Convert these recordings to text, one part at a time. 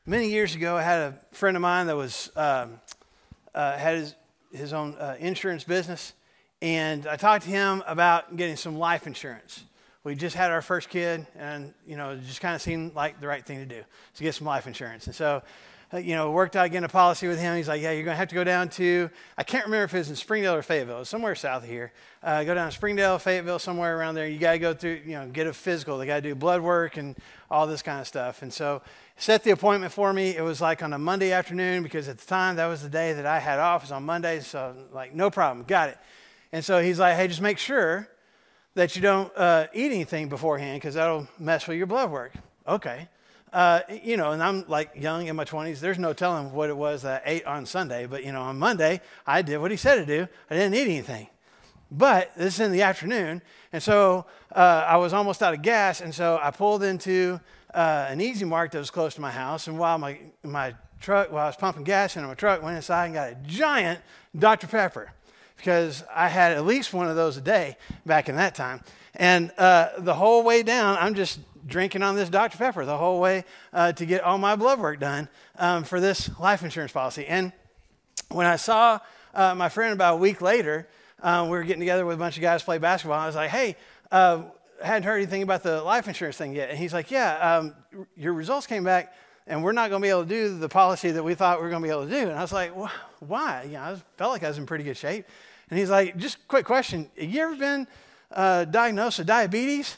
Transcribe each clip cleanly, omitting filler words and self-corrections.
Many years ago, I had a friend of mine that was had his own insurance business, and I talked to him about getting some life insurance. We just had our first kid, and it just kind of seemed like the right thing to do to get some life insurance. And so, worked out getting a policy with him. He's like, "Yeah, you're gonna have to go down to I can't remember if it was in Springdale or Fayetteville, it was somewhere south of here. Go down to Springdale, Fayetteville, somewhere around there. You gotta go through, get a physical. They gotta do blood work and all this kind of stuff." And so, set the appointment for me. It was like on a Monday afternoon because at the time that was the day that I had off. It was on Mondays, so like no problem, got it. And so he's like, "Hey, just make sure that you don't eat anything beforehand because that'll mess with your blood work." Okay. And I'm like young in my 20s. There's no telling what it was that I ate on Sunday. But, on Monday, I did what he said to do. I didn't eat anything. But this is in the afternoon. And so I was almost out of gas. And so I pulled into an Easy Mart that was close to my house. And while I was pumping gas into my truck, went inside and got a giant Dr. Pepper, because I had at least one of those a day back in that time. And the whole way down, I'm just drinking on this Dr. Pepper the whole way to get all my blood work done for this life insurance policy. And when I saw my friend about a week later, we were getting together with a bunch of guys to play basketball. I was like, "Hey, hadn't heard anything about the life insurance thing yet." And he's like, "Yeah, your results came back, and we're not going to be able to do the policy that we thought we were going to be able to do." And I was like, "Well, why?" I felt like I was in pretty good shape. And he's like, "Just a quick question. Have you ever been diagnosed with diabetes?"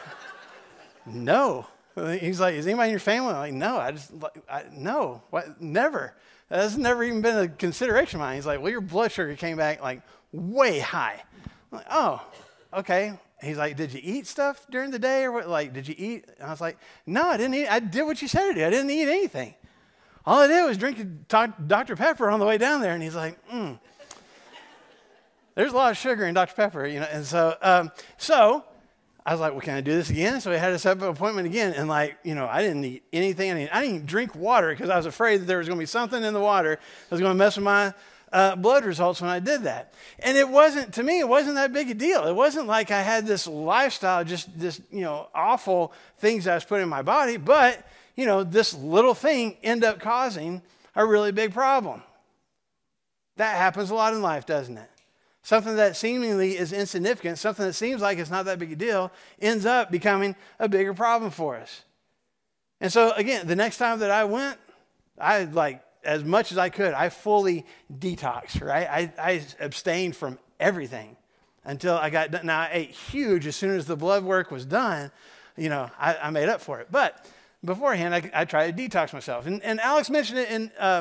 "No." He's like, "Is anybody in your family?" I'm like, "No, no, what? Never. That's never even been a consideration of mine." He's like, "Well, your blood sugar came back like way high." I'm like, "Oh, okay." He's like, "Did you eat stuff during the day or what? Like, did you eat?" And I was like, "No, I didn't eat. I did what you said to do. I didn't eat anything. All I did was drink Dr. Pepper on the way down there." And he's like, "There's a lot of sugar in Dr. Pepper, And so I was like, "Well, can I do this again?" So we had to set up an appointment again. And I didn't eat anything. I didn't even drink water because I was afraid that there was going to be something in the water that was going to mess with my blood results when I did that. And it wasn't that big a deal. It wasn't like I had this lifestyle, just this, awful things I was putting in my body. But, this little thing ended up causing a really big problem. That happens a lot in life, doesn't it? Something that seemingly is insignificant, something that seems like it's not that big a deal, ends up becoming a bigger problem for us. And so, again, the next time that I went, as much as I could, I fully detoxed, right? I abstained from everything until I got done. Now, I ate huge as soon as the blood work was done. I made up for it. But beforehand, I tried to detox myself. And Alex mentioned it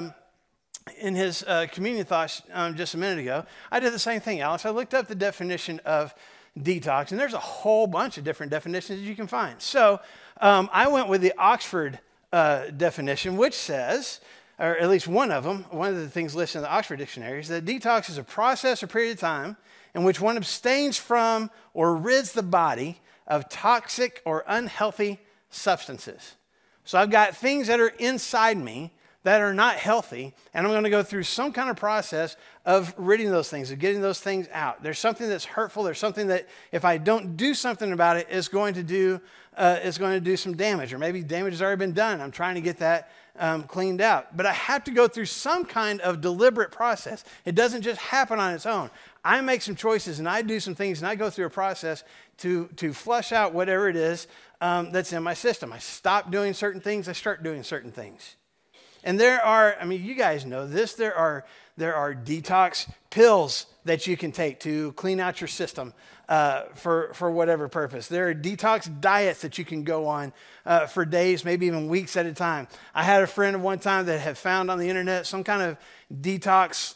in his communion thoughts just a minute ago. I did the same thing, Alex. I looked up the definition of detox, and there's a whole bunch of different definitions that you can find. So I went with the Oxford definition, which says, or at least one of the things listed in the Oxford Dictionary is that detox is a process or period of time in which one abstains from or rids the body of toxic or unhealthy substances. So I've got things that are inside me that are not healthy, and I'm going to go through some kind of process of ridding those things, of getting those things out. There's something that's hurtful. There's something that if I don't do something about it, it's going to do some damage, or maybe damage has already been done. I'm trying to get that cleaned out. But I have to go through some kind of deliberate process. It doesn't just happen on its own. I make some choices, and I do some things, and I go through a process to flush out whatever it is that's in my system. I stop doing certain things. I start doing certain things. And there are, you guys know this, there are detox pills that you can take to clean out your system for whatever purpose. There are detox diets that you can go on for days, maybe even weeks at a time. I had a friend at one time that had found on the internet some kind of detox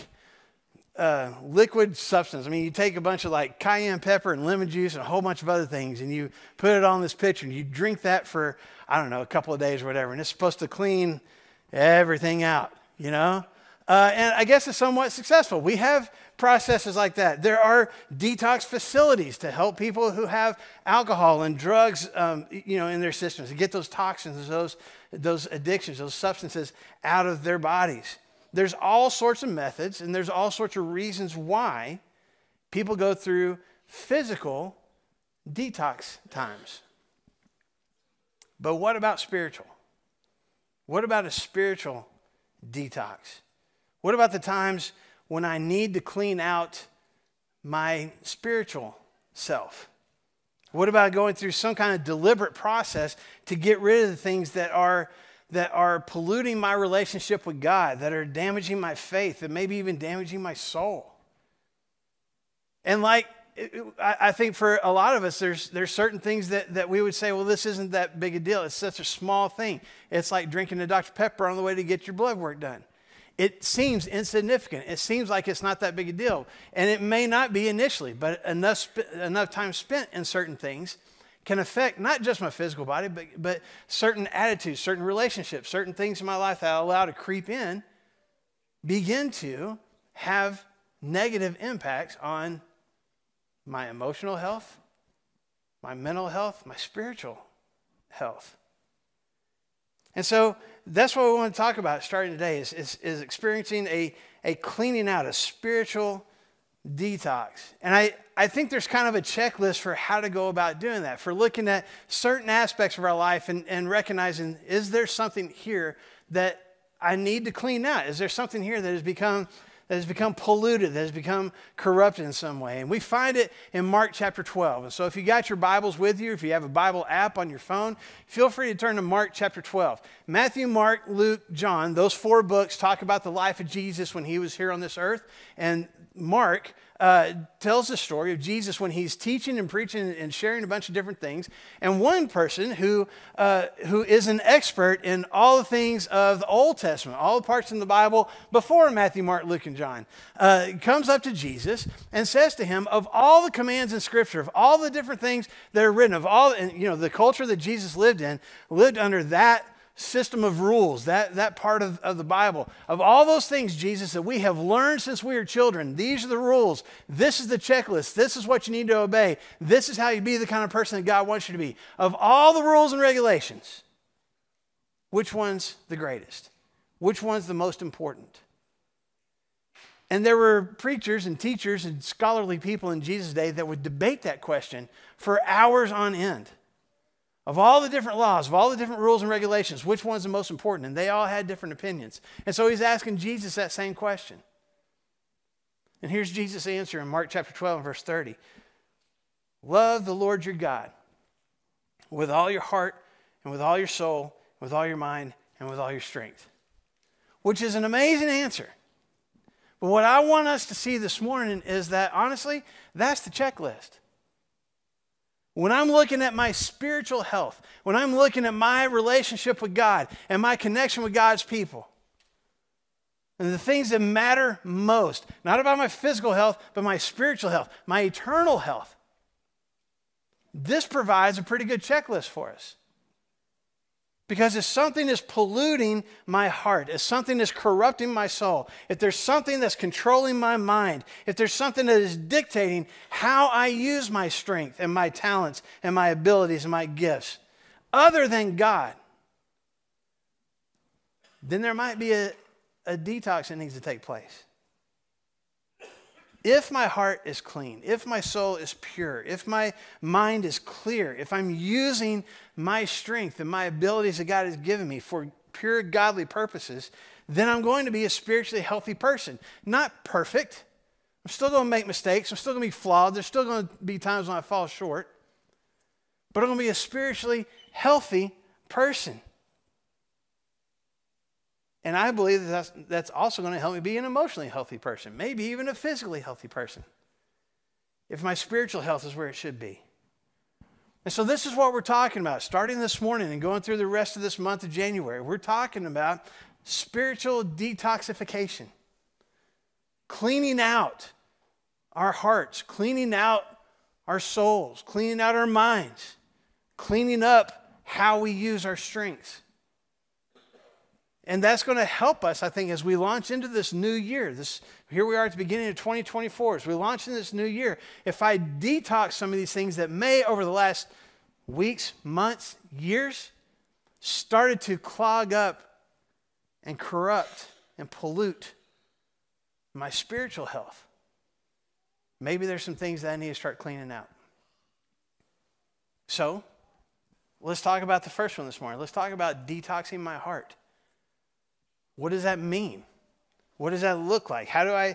liquid substance. You take a bunch of cayenne pepper and lemon juice and a whole bunch of other things, and you put it on this pitcher, and you drink that for, a couple of days or whatever, and it's supposed to clean everything out, and I guess it's somewhat successful. We have processes like that. There are detox facilities to help people who have alcohol and drugs, in their systems, to get those toxins, those addictions, those substances out of their bodies. There's all sorts of methods, and there's all sorts of reasons why people go through physical detox times. But what about spiritual? What about a spiritual detox? What about the times when I need to clean out my spiritual self? What about going through some kind of deliberate process to get rid of the things that are polluting my relationship with God, that are damaging my faith, that maybe even damaging my soul? And I think for a lot of us, there's certain things that we would say, well, this isn't that big a deal. It's such a small thing. It's like drinking a Dr. Pepper on the way to get your blood work done. It seems insignificant. It seems like it's not that big a deal. And it may not be initially, but enough time spent in certain things can affect not just my physical body, but certain attitudes, certain relationships, certain things in my life that I allow to creep in begin to have negative impacts on my emotional health, my mental health, my spiritual health. And so that's what we want to talk about starting today is experiencing a cleaning out, a spiritual detox. And I think there's kind of a checklist for how to go about doing that, for looking at certain aspects of our life and recognizing, is there something here that I need to clean out? Is there something here that has become polluted, that has become corrupted in some way? And we find it in Mark chapter 12. And so if you got your Bibles with you, if you have a Bible app on your phone, feel free to turn to Mark chapter 12. Matthew, Mark, Luke, John, those 4 books talk about the life of Jesus when he was here on this earth. And Mark tells the story of Jesus when he's teaching and preaching and sharing a bunch of different things. And one person who is an expert in all the things of the Old Testament, all the parts in the Bible before Matthew, Mark, Luke, and John, comes up to Jesus and says to him, of all the commands in Scripture, of all the different things that are written, of all, and the culture that Jesus lived in, lived under that system of rules, that part of the Bible. Of all those things, Jesus, that we have learned since we were children, these are the rules. This is the checklist. This is what you need to obey. This is how you be the kind of person that God wants you to be. Of all the rules and regulations, which one's the greatest? Which one's the most important? And there were preachers and teachers and scholarly people in Jesus' day that would debate that question for hours on end. Of all the different laws, of all the different rules and regulations, which one's the most important? And they all had different opinions. And so he's asking Jesus that same question. And here's Jesus' answer in Mark chapter 12 and verse 30. Love the Lord your God with all your heart and with all your soul, with all your mind and with all your strength. Which is an amazing answer. But what I want us to see this morning is that, honestly, that's the checklist. When I'm looking at my spiritual health, when I'm looking at my relationship with God and my connection with God's people, and the things that matter most, not about my physical health, but my spiritual health, my eternal health, this provides a pretty good checklist for us. Because if something is polluting my heart, if something is corrupting my soul, if there's something that's controlling my mind, if there's something that is dictating how I use my strength and my talents and my abilities and my gifts, other than God, then there might be a detox that needs to take place. If my heart is clean, if my soul is pure, if my mind is clear, if I'm using my strength and my abilities that God has given me for pure godly purposes, then I'm going to be a spiritually healthy person. Not perfect. I'm still going to make mistakes. I'm still going to be flawed. There's still going to be times when I fall short. But I'm going to be a spiritually healthy person. And I believe that's also going to help me be an emotionally healthy person, maybe even a physically healthy person, if my spiritual health is where it should be. And so this is what we're talking about, starting this morning and going through the rest of this month of January. We're talking about spiritual detoxification, cleaning out our hearts, cleaning out our souls, cleaning out our minds, cleaning up how we use our strengths. And that's going to help us, I think, as we launch into this new year. Here we are at the beginning of 2024. As we launch into this new year, if I detox some of these things that may, over the last weeks, months, years, started to clog up and corrupt and pollute my spiritual health, maybe there's some things that I need to start cleaning out. So, let's talk about the first one this morning. Let's talk about detoxing my heart. What does that mean? What does that look like? How do I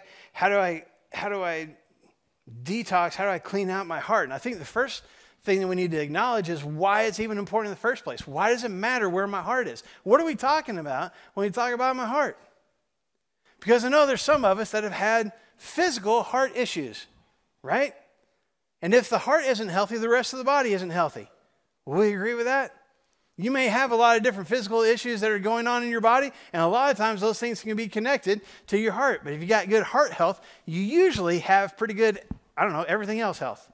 detox? How do I clean out my heart? And I think the first thing that we need to acknowledge is why it's even important in the first place. Why does it matter where my heart is? What are we talking about when we talk about my heart? Because I know there's some of us that have had physical heart issues, right? And if the heart isn't healthy, the rest of the body isn't healthy. Will we agree with that? You may have a lot of different physical issues that are going on in your body, and a lot of times those things can be connected to your heart. But if you got good heart health, you usually have pretty good, everything else health.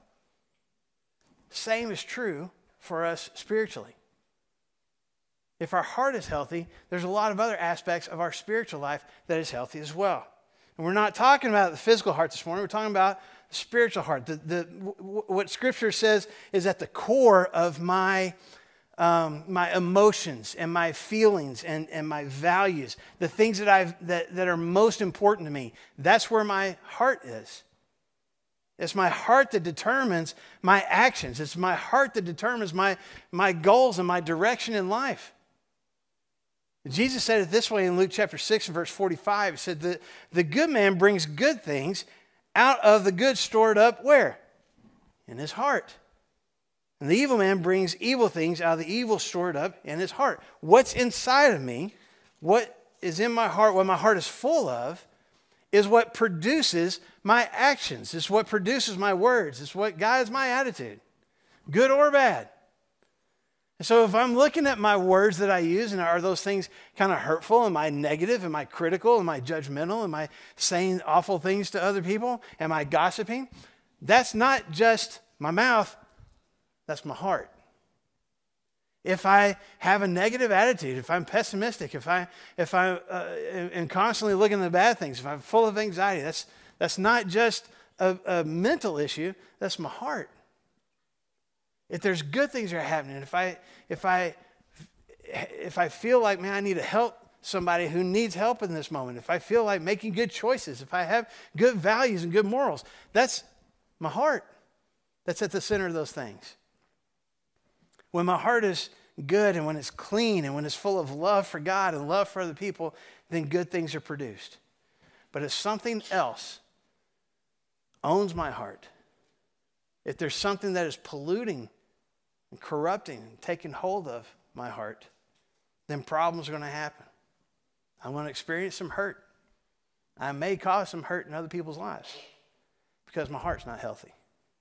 Same is true for us spiritually. If our heart is healthy, there's a lot of other aspects of our spiritual life that is healthy as well. And we're not talking about the physical heart this morning. We're talking about the spiritual heart. What Scripture says is at the core of my emotions and my feelings and my values, the things that are most important to me. That's where my heart is. It's my heart that determines my actions. It's my heart that determines my goals and my direction in life. Jesus said it this way in Luke chapter 6 and verse 45. He said that the good man brings good things out of the good stored up where? In his heart. And the evil man brings evil things out of the evil stored up in his heart. What's inside of me, what is in my heart, what my heart is full of, is what produces my actions. It's what produces my words. It's what guides my attitude, good or bad. And so if I'm looking at my words that I use, and are those things kind of hurtful? Am I negative? Am I critical? Am I judgmental? Am I saying awful things to other people? Am I gossiping? That's not just my mouth. That's my heart. If I have a negative attitude, if I'm pessimistic, if I am constantly looking at the bad things, if I'm full of anxiety, that's not just a mental issue. That's my heart. If there's good things that are happening, if I feel like, man, I need to help somebody who needs help in this moment, if I feel like making good choices, if I have good values and good morals, that's my heart. That's at the center of those things. When my heart is good and when it's clean and when it's full of love for God and love for other people, then good things are produced. But if something else owns my heart, if there's something that is polluting and corrupting and taking hold of my heart, then problems are going to happen. I'm going to experience some hurt. I may cause some hurt in other people's lives because my heart's not healthy.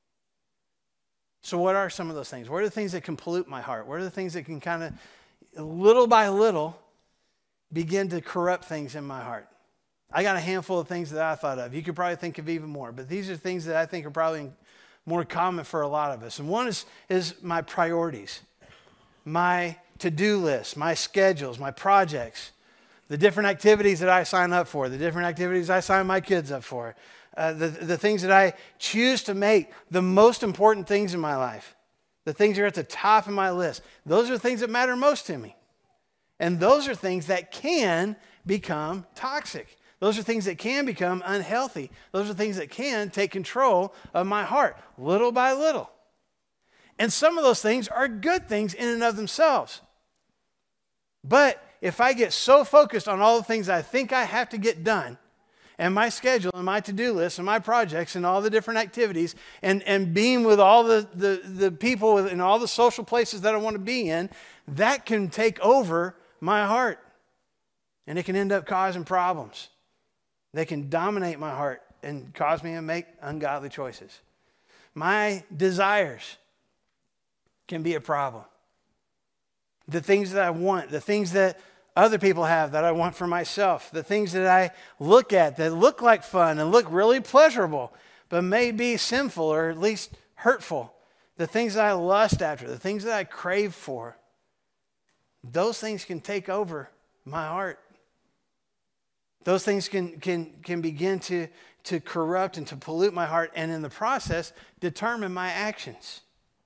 So what are some of those things? What are the things that can pollute my heart? What are the things that can kind of, little by little, begin to corrupt things in my heart? I got a handful of things that I thought of. You could probably think of even more, but these are things that I think are probably more common for a lot of us. And one is my priorities, my to-do list, my schedules, my projects, the different activities that I sign up for, the different activities I sign my kids up for, the things that I choose to make the most important things in my life, the things that are at the top of my list. Those are the things that matter most to me. And those are things that can become toxic. Those are things that can become unhealthy. Those are things that can take control of my heart, little by little. And some of those things are good things in and of themselves. But if I get so focused on all the things I think I have to get done, and my schedule and my to-do list and my projects and all the different activities and being with all the people and all the social places that I want to be in, that can take over my heart. And it can end up causing problems. They can dominate my heart and cause me to make ungodly choices. My desires can be a problem. The things that I want, the things that other people have that I want for myself, the things that I look at that look like fun and look really pleasurable, but may be sinful or at least hurtful, the things that I lust after, the things that I crave for, those things can take over my heart. Those things can begin to corrupt and to pollute my heart, and in the process, determine my actions.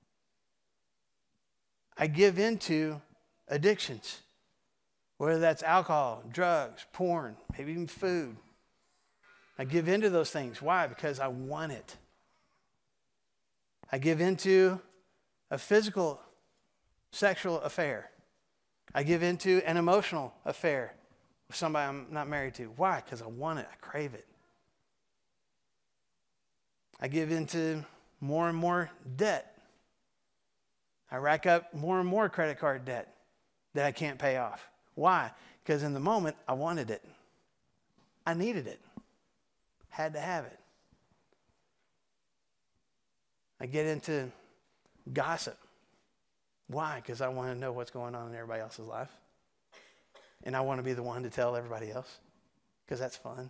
I give into addictions, whether that's alcohol, drugs, porn, maybe even food. I give into those things. Why? Because I want it. I give into a physical, sexual affair. I give into an emotional affair. with somebody I'm not married to. Why? Because I want it. I crave it. I give into more and more debt. I rack up more and more credit card debt that I can't pay off. Why? Because in the moment, I wanted it. I needed it. Had to have it. I get into gossip. Why? Because I want to know what's going on in everybody else's life. And I want to be the one to tell everybody else, because that's fun.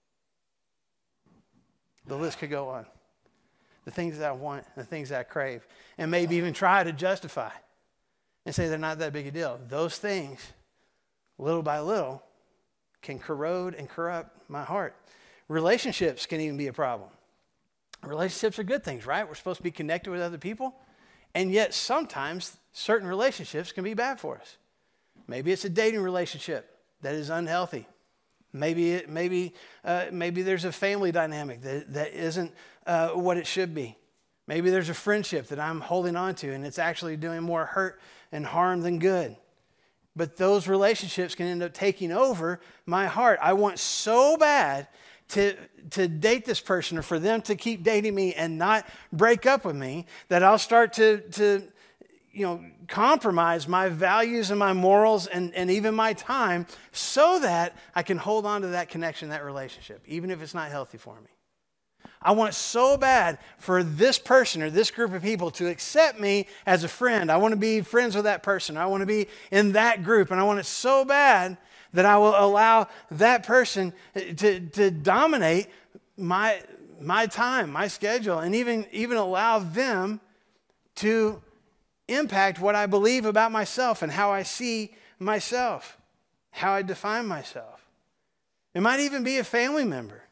The list could go on. The things that I want, the things that I crave, and maybe even try to justify and say they're not that big a deal. Those things, little by little, can corrode and corrupt my heart. Relationships can even be a problem. Relationships are good things, right? We're supposed to be connected with other people. And yet sometimes certain relationships can be bad for us. Maybe it's a dating relationship that is unhealthy. Maybe there's a family dynamic that isn't what it should be. Maybe there's a friendship that I'm holding on to and it's actually doing more hurt and harm than good. But those relationships can end up taking over my heart. I want so bad to date this person, or for them to keep dating me and not break up with me, that I'll start to compromise my values and my morals and even my time so that I can hold on to that connection, that relationship, even if it's not healthy for me. I want so bad for this person or this group of people to accept me as a friend. I want to be friends with that person. I want to be in that group. And I want it so bad that I will allow that person to dominate my time, my schedule, and even allow them to impact what I believe about myself and how I see myself, how I define myself. It might even be a family member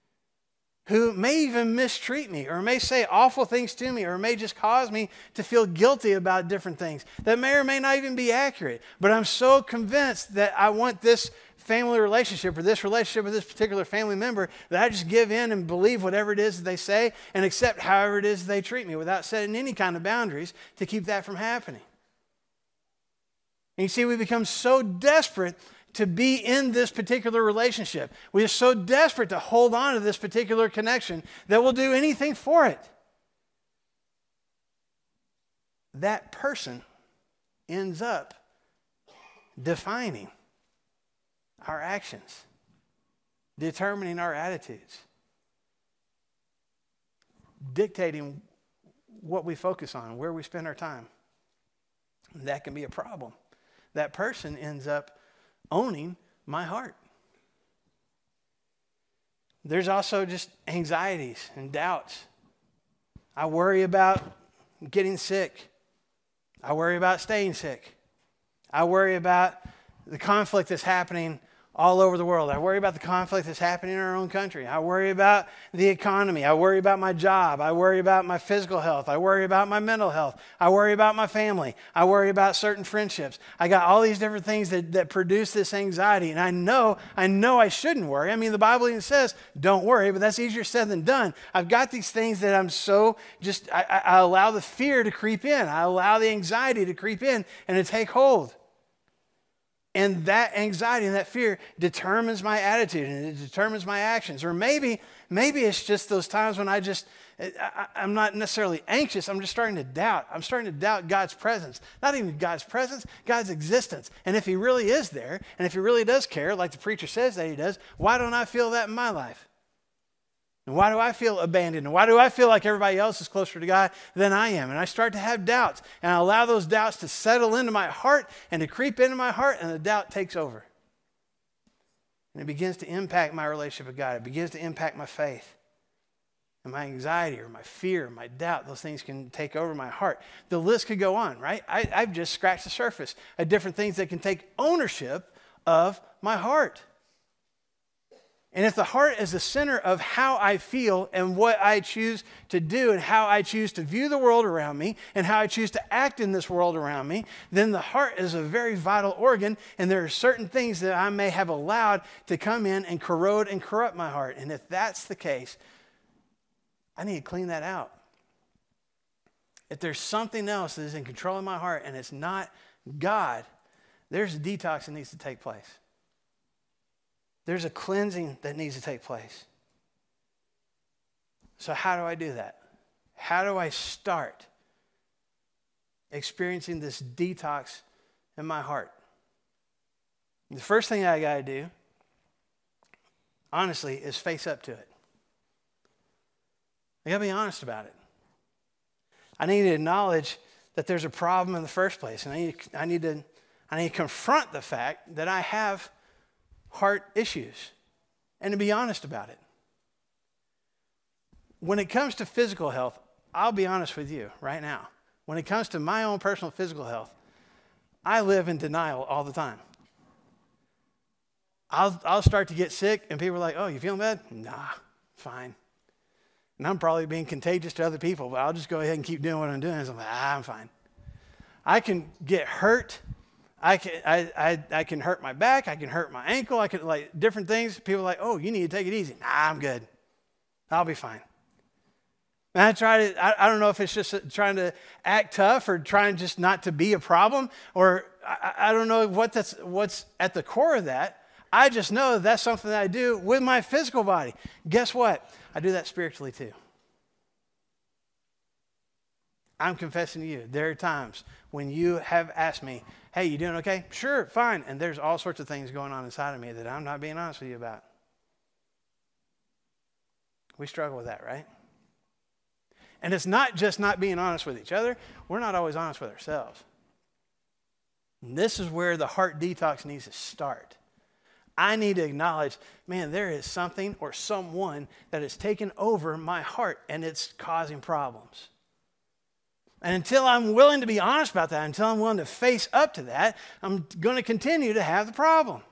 who may even mistreat me or may say awful things to me or may just cause me to feel guilty about different things that may or may not even be accurate. But I'm so convinced that I want this family relationship or this relationship with this particular family member that I just give in and believe whatever it is that they say and accept however it is they treat me without setting any kind of boundaries to keep that from happening. And you see, we become so desperate to be in this particular relationship. We are so desperate to hold on to this particular connection that we'll do anything for it. That person ends up defining our actions, determining our attitudes, dictating what we focus on, where we spend our time. That can be a problem. That person ends up owning my heart. There's also just anxieties and doubts. I worry about getting sick. I worry about staying sick. I worry about the conflict that's happening all over the world. I worry about the conflict that's happening in our own country. I worry about the economy. I worry about my job. I worry about my physical health. I worry about my mental health. I worry about my family. I worry about certain friendships. I got all these different things that produce this anxiety. And I know I shouldn't worry. I mean, the Bible even says, don't worry, but that's easier said than done. I've got these things that I'm so I allow the fear to creep in. I allow the anxiety to creep in and to take hold. And that anxiety and that fear determines my attitude and it determines my actions. Or maybe it's just those times when I'm not necessarily anxious. I'm just starting to doubt. I'm starting to doubt God's presence. Not even God's presence, God's existence. And if he really is there, and if he really does care, like the preacher says that he does, why don't I feel that in my life? And why do I feel abandoned? And why do I feel like everybody else is closer to God than I am? And I start to have doubts. And I allow those doubts to settle into my heart and to creep into my heart, and the doubt takes over. And it begins to impact my relationship with God. It begins to impact my faith. And my anxiety or my fear, my doubt, those things can take over my heart. The list could go on, right? I've just scratched the surface of different things that can take ownership of my heart. And if the heart is the center of how I feel and what I choose to do and how I choose to view the world around me and how I choose to act in this world around me, then the heart is a very vital organ, and there are certain things that I may have allowed to come in and corrode and corrupt my heart. And if that's the case, I need to clean that out. If there's something else that is in control of my heart and it's not God, there's a detox that needs to take place. There's a cleansing that needs to take place. So how do I do that? How do I start experiencing this detox in my heart? The first thing I got to do, honestly, is face up to it. I got to be honest about it. I need to acknowledge that there's a problem in the first place, and I need to confront the fact that I have heart issues, and to be honest about it. When it comes to physical health, I'll be honest with you right now. When it comes to my own personal physical health, I live in denial all the time. I'll start to get sick, and people are like, "Oh, you feeling bad?" Nah, fine. And I'm probably being contagious to other people, but I'll just go ahead and keep doing what I'm doing. So I'm like, I'm fine. I can get hurt. I can hurt my back. I can hurt my ankle. I can, like, different things. People are like, "Oh, you need to take it easy." Nah, I'm good. I'll be fine. And I don't know if it's just trying to act tough or trying just not to be a problem, or I don't know what's at the core of that. I just know that's something that I do with my physical body. Guess what? I do that spiritually too. I'm confessing to you, there are times when you have asked me, "Hey, you doing okay?" "Sure, fine." And there's all sorts of things going on inside of me that I'm not being honest with you about. We struggle with that, right? And it's not just not being honest with each other. We're not always honest with ourselves. And this is where the heart detox needs to start. I need to acknowledge, man, there is something or someone that has taken over my heart, and it's causing problems. And until I'm willing to be honest about that, until I'm willing to face up to that, I'm going to continue to have the problem.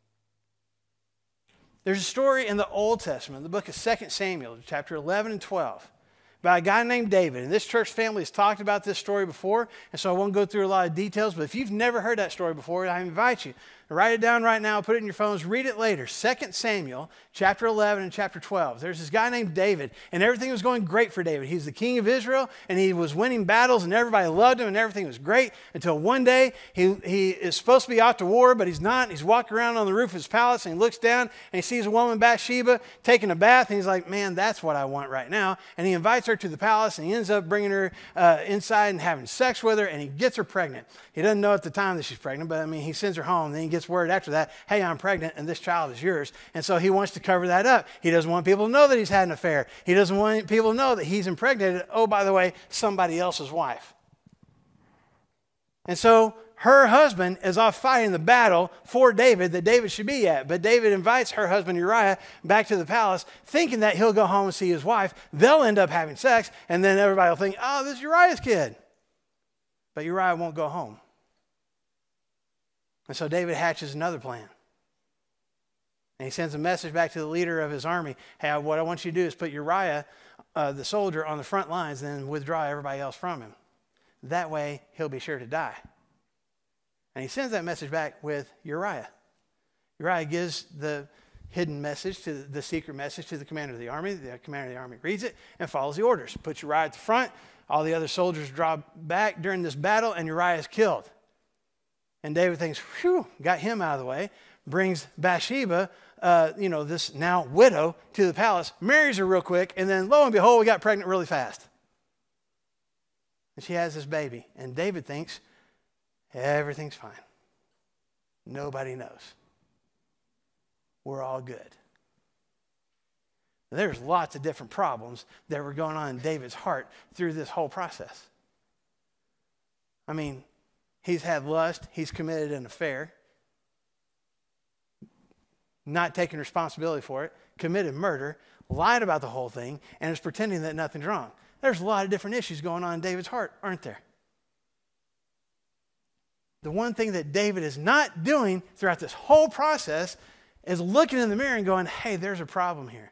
There's a story in the Old Testament, the book of 2 Samuel, chapter 11 and 12, by a guy named David. And this church family has talked about this story before, and so I won't go through a lot of details, but if you've never heard that story before, I invite you to write it down right now, put it in your phones, read it later. 2 Samuel, chapter 11 and chapter 12. There's this guy named David, and everything was going great for David. He's the king of Israel, and he was winning battles, and everybody loved him, and everything was great, until one day he is supposed to be out to war, but he's not. He's walking around on the roof of his palace, and he looks down, and he sees a woman, Bathsheba, taking a bath, and he's like, "Man, that's what I want right now." And he invites her to the palace, and he ends up bringing her inside and having sex with her, and he gets her pregnant. He doesn't know at the time that she's pregnant, but I mean, he sends her home, and then he gets word after that, "Hey, I'm pregnant, and this child is yours." And so he wants to cover that up. He doesn't want people to know that he's had an affair. He doesn't want people to know that he's impregnated, oh, by the way, somebody else's wife. And so her husband is off fighting the battle for David that David should be at. But David invites her husband Uriah back to the palace, thinking that he'll go home and see his wife. They'll end up having sex, and then everybody will think, "Oh, this is Uriah's kid." But Uriah won't go home. And so David hatches another plan. And he sends a message back to the leader of his army. "Hey, what I want you to do is put Uriah, the soldier, on the front lines, and then withdraw everybody else from him. That way, he'll be sure to die." And he sends that message back with Uriah. Uriah gives the hidden message, to the secret message, to the commander of the army. The commander of the army reads it and follows the orders. Puts Uriah at the front. All the other soldiers draw back during this battle, and Uriah is killed. And David thinks, "Phew, got him out of the way." Brings Bathsheba, this now widow, to the palace, marries her real quick, and then lo and behold, we got pregnant really fast. And she has this baby. And David thinks everything's fine. Nobody knows. We're all good. There's lots of different problems that were going on in David's heart through this whole process. I mean, he's had lust. He's committed an affair. Not taking responsibility for it. Committed murder. Lied about the whole thing. And is pretending that nothing's wrong. There's a lot of different issues going on in David's heart, aren't there? The one thing that David is not doing throughout this whole process is looking in the mirror and going, "Hey, there's a problem here."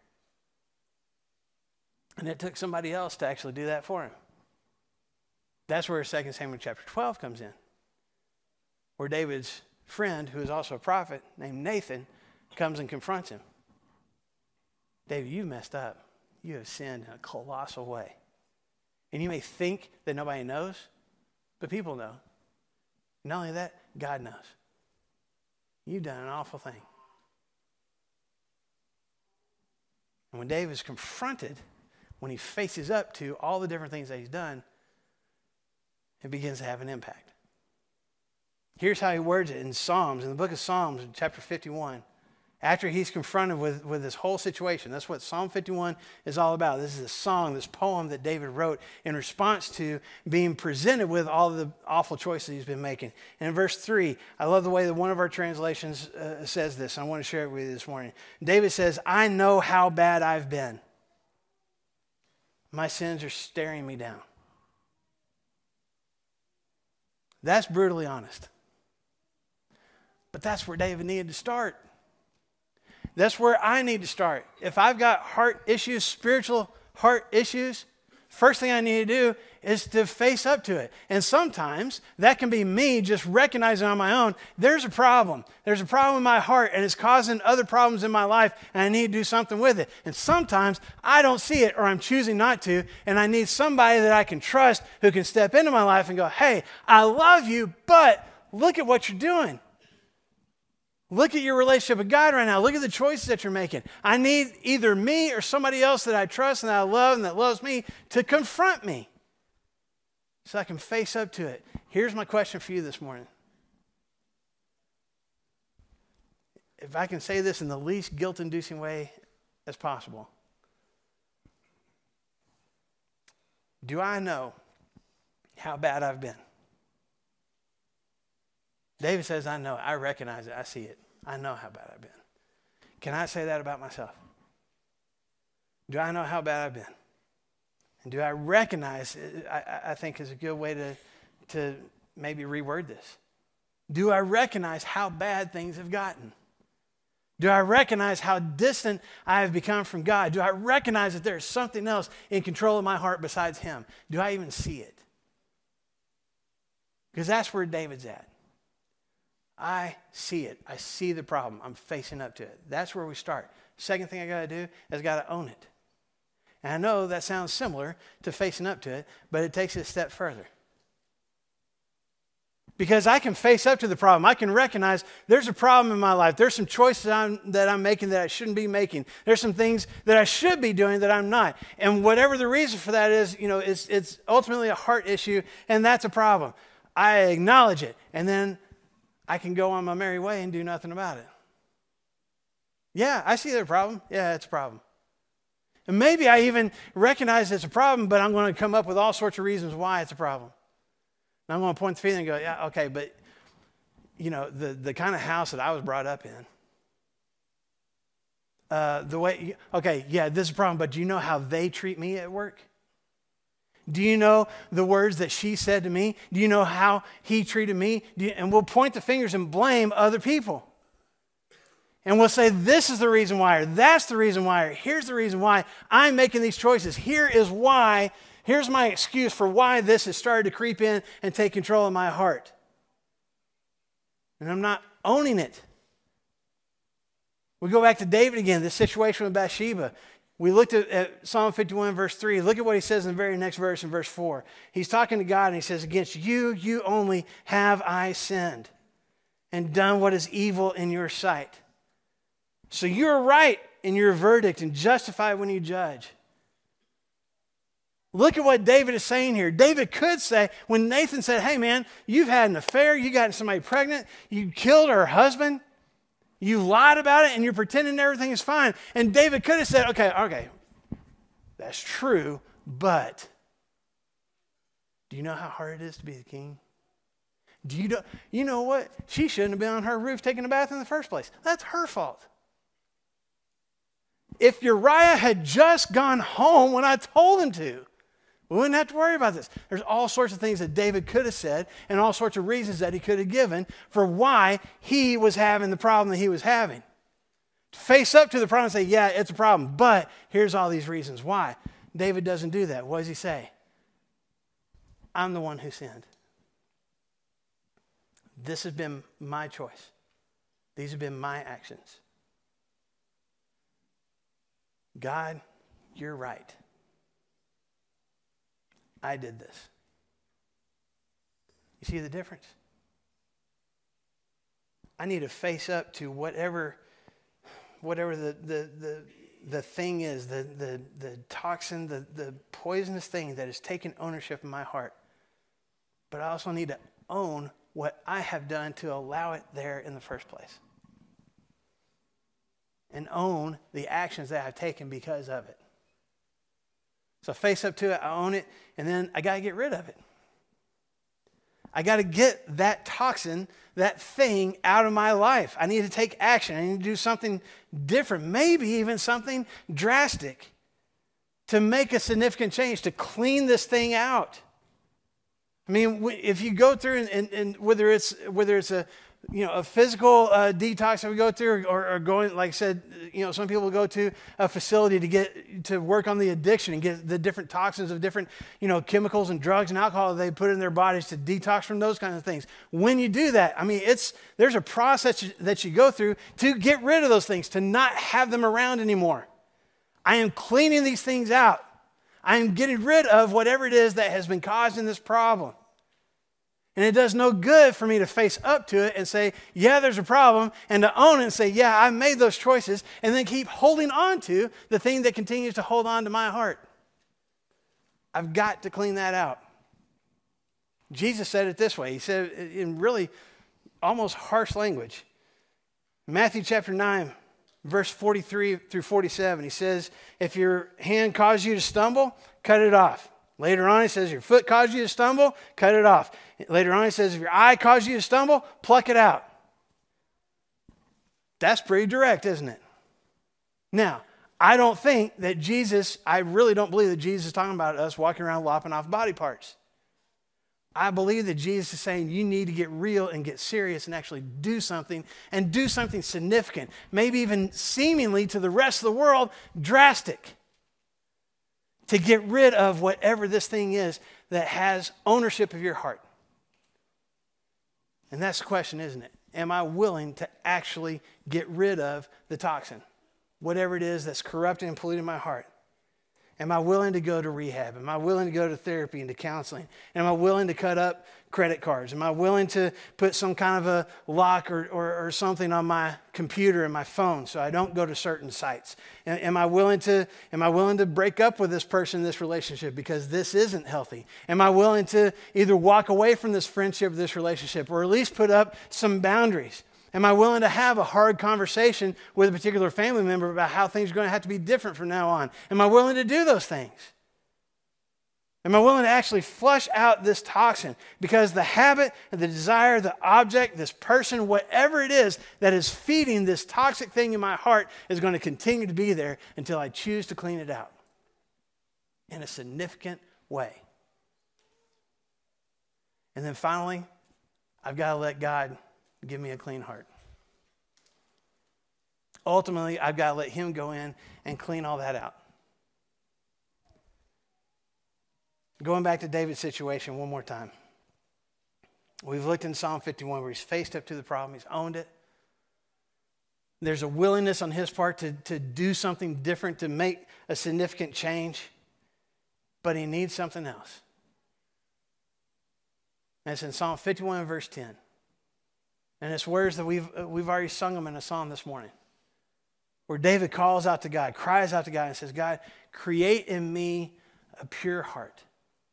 And it took somebody else to actually do that for him. That's where 2 Samuel chapter 12 comes in, where David's friend, who is also a prophet named Nathan, comes and confronts him. "David, you messed up. You have sinned in a colossal way. And you may think that nobody knows, but people know. Not only that, God knows. You've done an awful thing. And when David is confronted, when he faces up to all the different things that he's done, it begins to have an impact. Here's how he words it in Psalms, in the book of Psalms, in chapter 51. After he's confronted with this whole situation. That's what Psalm 51 is all about. This is a song, this poem that David wrote in response to being presented with all of the awful choices he's been making. And in verse 3, I love the way that one of our translations says this. I want to share it with you this morning. David says, I know how bad I've been. My sins are staring me down. That's brutally honest. But that's where David needed to start. That's where I need to start. If I've got heart issues, spiritual heart issues, first thing I need to do is to face up to it. And sometimes that can be me just recognizing on my own, there's a problem. There's a problem in my heart and it's causing other problems in my life and I need to do something with it. And sometimes I don't see it or I'm choosing not to and I need somebody that I can trust who can step into my life and go, hey, I love you, but look at what you're doing. Look at your relationship with God right now. Look at the choices that you're making. I need either me or somebody else that I trust and that I love and that loves me to confront me so I can face up to it. Here's my question for you this morning. If I can say this in the least guilt-inducing way as possible. Do I know how bad I've been? David says, I know. I recognize it. I see it. I know how bad I've been. Can I say that about myself? Do I know how bad I've been? And do I recognize, I think is a good way to maybe reword this. Do I recognize how bad things have gotten? Do I recognize how distant I have become from God? Do I recognize that there's something else in control of my heart besides Him? Do I even see it? Because that's where David's at. I see it. I see the problem. I'm facing up to it. That's where we start. Second thing I got to do is got to own it. And I know that sounds similar to facing up to it, but it takes it a step further. Because I can face up to the problem. I can recognize there's a problem in my life. There's some choices that I'm making that I shouldn't be making. There's some things that I should be doing that I'm not. And whatever the reason for that is, it's ultimately a heart issue, and that's a problem. I acknowledge it, and then I can go on my merry way and do nothing about it. Yeah, I see there's a problem. Yeah, it's a problem. And maybe I even recognize it's a problem, but I'm going to come up with all sorts of reasons why it's a problem. And I'm going to point the finger and go, yeah, okay, but, the kind of house that I was brought up in, this is a problem, but do you know how they treat me at work? Do you know the words that she said to me? Do you know how he treated me? And we'll point the fingers and blame other people. And we'll say, this is the reason why, or that's the reason why, or here's the reason why I'm making these choices. Here's my excuse for why this has started to creep in and take control of my heart. And I'm not owning it. We go back to David again, this situation with Bathsheba. We looked at Psalm 51, verse 3. Look at what he says in the very next verse, in verse 4. He's talking to God, and he says, against you, you only have I sinned and done what is evil in your sight. So you're right in your verdict and justified when you judge. Look at what David is saying here. David could say, when Nathan said, hey man, you've had an affair, you got somebody pregnant, you killed her husband, you lied about it and you're pretending everything is fine. And David could have said, okay, that's true, but do you know how hard it is to be the king? You know what? She shouldn't have been on her roof taking a bath in the first place. That's her fault. If Uriah had just gone home when I told him to, we wouldn't have to worry about this. There's all sorts of things that David could have said and all sorts of reasons that he could have given for why he was having the problem that he was having. To face up to the problem and say, yeah, it's a problem, but here's all these reasons why. David doesn't do that. What does he say? I'm the one who sinned. This has been my choice. These have been my actions. God, you're right. I did this. You see the difference? I need to face up to whatever the the thing is, the toxin, the poisonous thing that has taken ownership in my heart. But I also need to own what I have done to allow it there in the first place. And own the actions that I've taken because of it. So face up to it, I own it, and then I got to get rid of it. I got to get that toxin, that thing out of my life. I need to take action. I need to do something different, maybe even something drastic to make a significant change, to clean this thing out. I mean, if you go through and whether it's a physical detox that we go through, or going, like I said, some people go to a facility to work on the addiction and get the different toxins of different, chemicals and drugs and alcohol they put in their bodies to detox from those kinds of things. When you do that, I mean, there's a process that you go through to get rid of those things, to not have them around anymore. I am cleaning these things out. I am getting rid of whatever it is that has been causing this problem. And it does no good for me to face up to it and say, yeah, there's a problem, and to own it and say, yeah, I made those choices, and then keep holding on to the thing that continues to hold on to my heart. I've got to clean that out. Jesus said it this way. He said it in really almost harsh language. Matthew chapter 9, verse 43 through 47, he says, if your hand causes you to stumble, cut it off. Later on, he says, your foot caused you to stumble, cut it off. Later on, he says, if your eye caused you to stumble, pluck it out. That's pretty direct, isn't it? Now, I really don't believe that Jesus is talking about us walking around lopping off body parts. I believe that Jesus is saying you need to get real and get serious and actually do something, and do something significant, maybe even seemingly to the rest of the world, drastic, to get rid of whatever this thing is that has ownership of your heart. And that's the question, isn't it? Am I willing to actually get rid of the toxin? Whatever it is that's corrupting and polluting my heart. Am I willing to go to rehab? Am I willing to go to therapy and to counseling? Am I willing to cut up credit cards? Am I willing to put some kind of a lock or something on my computer and my phone so I don't go to certain sites? Am I willing to break up with this person in this relationship because this isn't healthy? Am I willing to either walk away from this friendship or this relationship, or at least put up some boundaries? Am I willing to have a hard conversation with a particular family member about how things are going to have to be different from now on? Am I willing to do those things? Am I willing to actually flush out this toxin? Because the habit, the desire, the object, this person, whatever it is that is feeding this toxic thing in my heart is going to continue to be there until I choose to clean it out in a significant way. And then finally, I've got to let God give me a clean heart. Ultimately, I've got to let Him go in and clean all that out. Going back to David's situation one more time. We've looked in Psalm 51 where he's faced up to the problem. He's owned it. There's a willingness on his part to do something different, to make a significant change. But he needs something else. And it's in Psalm 51 verse 10. And it's words that we've already sung them in a song this morning, where David calls out to God, cries out to God and says, God, create in me a pure heart.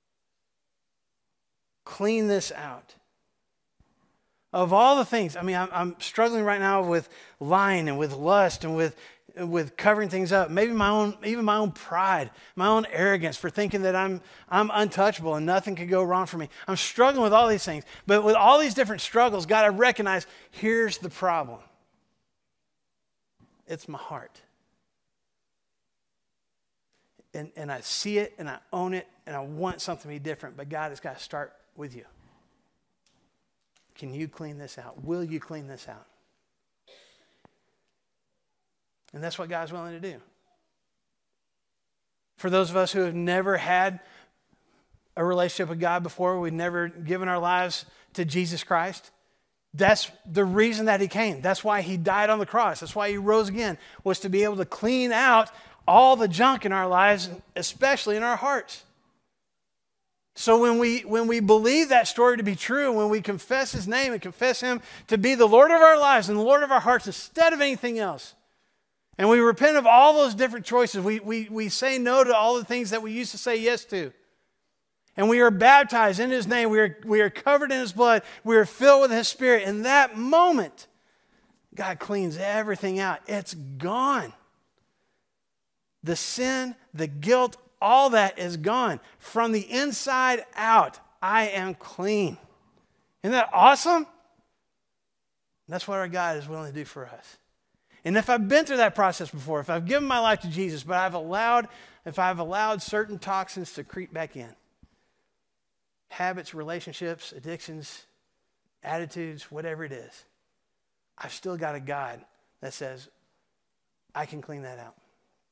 Clean this out. Of all the things, I mean, I'm struggling right now with lying and with lust and with covering things up. Maybe even my own pride, my own arrogance for thinking that I'm untouchable and nothing could go wrong for me. I'm struggling with all these things. But with all these different struggles, God, I recognize here's the problem. It's my heart. And I see it and I own it and I want something to be different. But God, it's got to start with you. Can you clean this out? Will you clean this out? And that's what God's willing to do. For those of us who have never had a relationship with God before, we've never given our lives to Jesus Christ, that's the reason that He came. That's why He died on the cross. That's why He rose again, was to be able to clean out all the junk in our lives, especially in our hearts. So when we believe that story to be true, when we confess His name and confess Him to be the Lord of our lives and the Lord of our hearts instead of anything else, And we repent of all those different choices. We say no to all the things that we used to say yes to. And we are baptized in his name. We are covered in his blood. We are filled with his Spirit. In that moment, God cleans everything out. It's gone. The sin, the guilt, all that is gone. From the inside out, I am clean. Isn't that awesome? That's what our God is willing to do for us. And if I've been through that process before, if I've given my life to Jesus, but if I've allowed certain toxins to creep back in, habits, relationships, addictions, attitudes, whatever it is, I've still got a God that says, I can clean that out.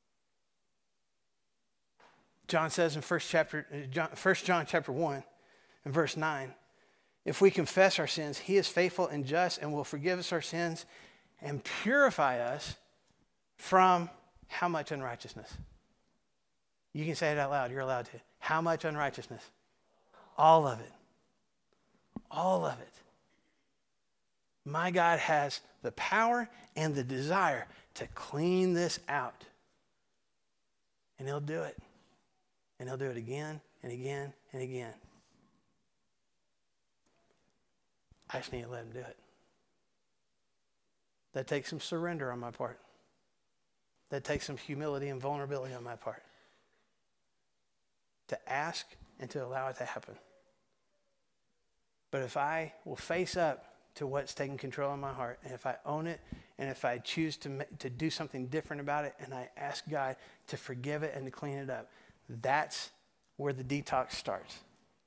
John says in 1 John chapter 1 and verse 9, if we confess our sins, he is faithful and just and will forgive us our sins and purify us from how much unrighteousness? You can say it out loud. You're allowed to. How much unrighteousness? All of it. All of it. My God has the power and the desire to clean this out. And he'll do it. And he'll do it again and again and again. I just need to let him do it. That takes some surrender on my part. That takes some humility and vulnerability on my part. To ask and to allow it to happen. But if I will face up to what's taking control of my heart, and if I own it, and if I choose to do something different about it, and I ask God to forgive it and to clean it up, that's where the detox starts.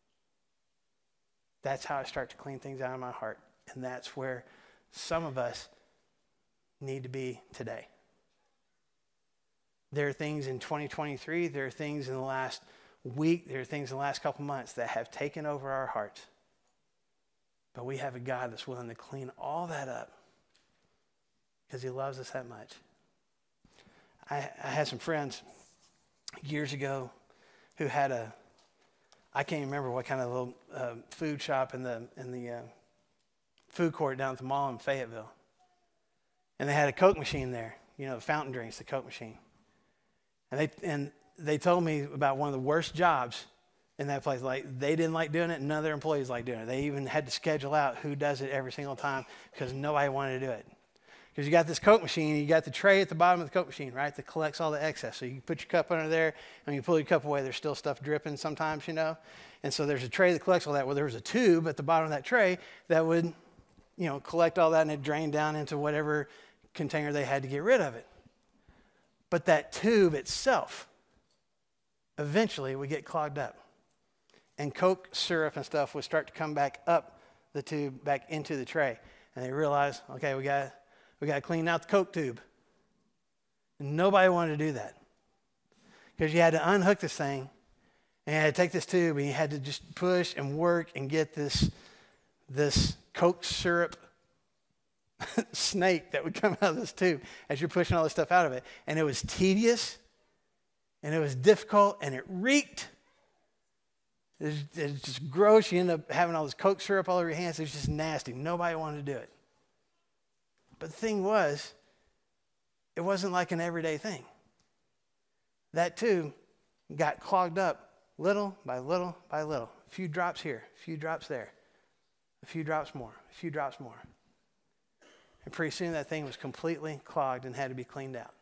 That's how I start to clean things out of my heart. And that's where some of us need to be today. There are things in 2023, there are things in the last week, there are things in the last couple months that have taken over our hearts. But we have a God that's willing to clean all that up because he loves us that much. I had some friends years ago who had I can't remember what kind of little food shop in the food court down at the mall in Fayetteville. And they had a Coke machine there, the fountain drinks, the Coke machine. And they told me about one of the worst jobs in that place. Like, they didn't like doing it, and none of their employees liked doing it. They even had to schedule out who does it every single time because nobody wanted to do it. Because you got this Coke machine, you got the tray at the bottom of the Coke machine, right, that collects all the excess. So you put your cup under there, and you pull your cup away, there's still stuff dripping sometimes, And so there's a tray that collects all that. Well, there was a tube at the bottom of that tray that would, collect all that, and it drained down into whatever container they had to get rid of it. But that tube itself eventually would get clogged up. And Coke syrup and stuff would start to come back up the tube, back into the tray. And they realized, okay, we got to clean out the Coke tube. And nobody wanted to do that. Because you had to unhook this thing, and you had to take this tube, and you had to just push and work and get this Coke syrup snake that would come out of this tube as you're pushing all this stuff out of it. And it was tedious, and it was difficult, and it reeked. It's just gross. You end up having all this Coke syrup all over your hands. It was just nasty. Nobody wanted to do it. But the thing was, it wasn't like an everyday thing. That tube got clogged up little by little by little. A few drops here, a few drops there, a few drops more, a few drops more. And pretty soon that thing was completely clogged and had to be cleaned out.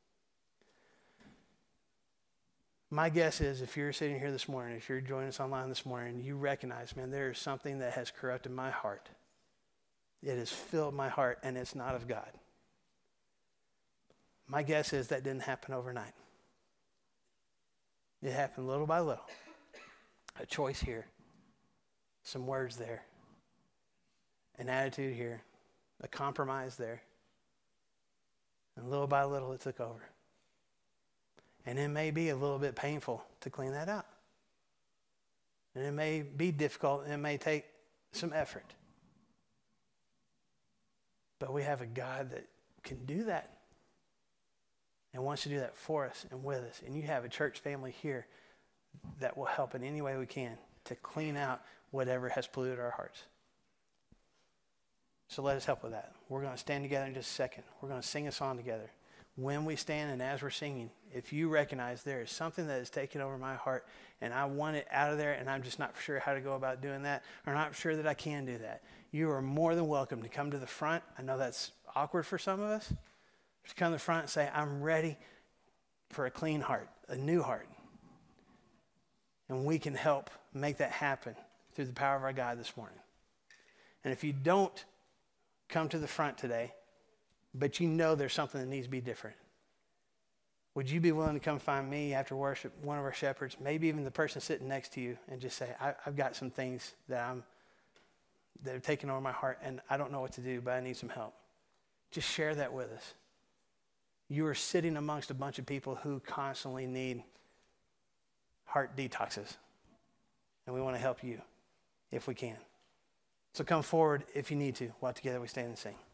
My guess is if you're sitting here this morning, if you're joining us online this morning, you recognize, man, there is something that has corrupted my heart. It has filled my heart, and it's not of God. My guess is that didn't happen overnight. It happened little by little. A choice here, some words there, an attitude here, a compromise there. And little by little it took over. And it may be a little bit painful to clean that out. And it may be difficult, and it may take some effort. But we have a God that can do that and wants to do that for us and with us. And you have a church family here that will help in any way we can to clean out whatever has polluted our hearts. So let us help with that. We're going to stand together in just a second. We're going to sing a song together. when we stand and as we're singing, if you recognize there is something that is taking over my heart and I want it out of there and I'm just not sure how to go about doing that or not sure that I can do that, you are more than welcome to come to the front. I know that's awkward for some of us. Just come to the front and say, I'm ready for a clean heart, a new heart. And we can help make that happen through the power of our God this morning. And if you don't come to the front today, but you know there's something that needs to be different, would you be willing to come find me after worship, one of our shepherds, maybe even the person sitting next to you, and just say, I've got some things that are taking over my heart, and I don't know what to do, but I need some help. Just share that with us. You are sitting amongst a bunch of people who constantly need heart detoxes, and we want to help you if we can. So come forward if you need to, while together we stand and sing.